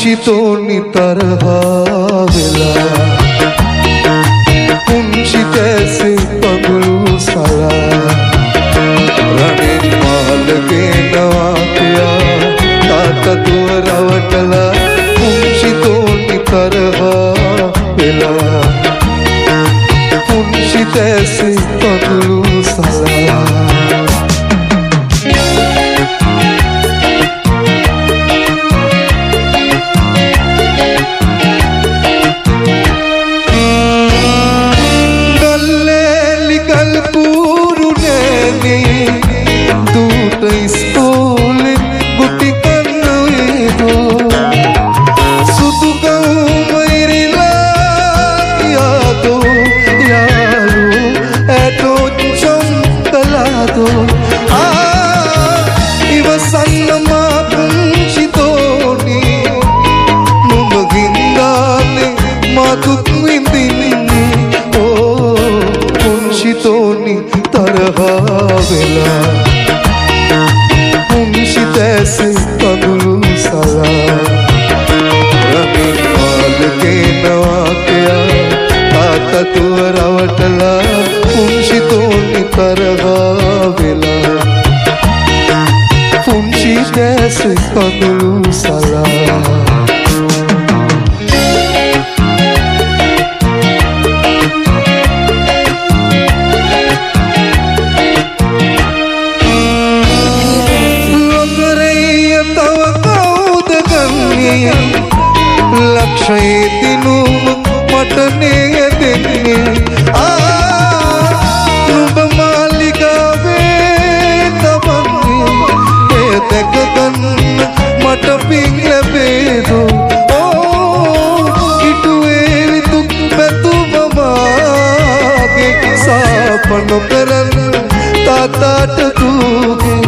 පුංචිතෝනි තරහා වෙලා පුංචි කැසේ පගුළු සලා රණින් මාල ගේනවා කියා තාත්තතුව රවටලා පුංචිතෝනි තරහා වෙලා පුංචි කැසේ පගුළු සලා පුංචිතෝනි තරහා වෙලා පුංචි තැසේ පගුළු සලා රණින් මාල ගේනවා කියා තාත්තතුව රවටලා පුංචිතෝනි තරහා වෙලා පුංචි තැසේ පගුළු සලා ලක්ෂයේ දිනුම මට නෙයදෙන්නේ නුඹ මාලිගාවේ තමන්නේ එය දැක ගන්න මට පින් ලැබේදෝ ඉටුවේ විදුක් පැතුම මාගේ සාප නොකරන්න තාතාට දූගේ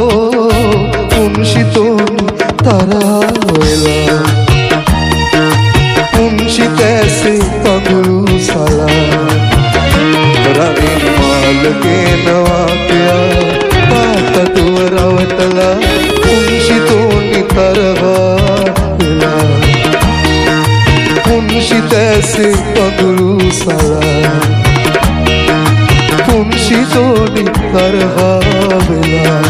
පුංචිතෝනි තරහා වෙලා පුංචි තැසේ පගුළු සලා රණින් මාල ගේනවා කියා තාත්තතුව රවටලා පුංචිතෝනි තරහා වෙලා පුංචි තැසේ පගුළු සලා පුංචිතෝනි තරහා වෙලා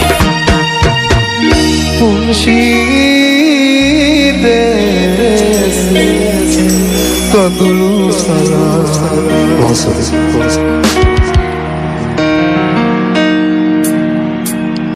පුංචි පගුළු සලා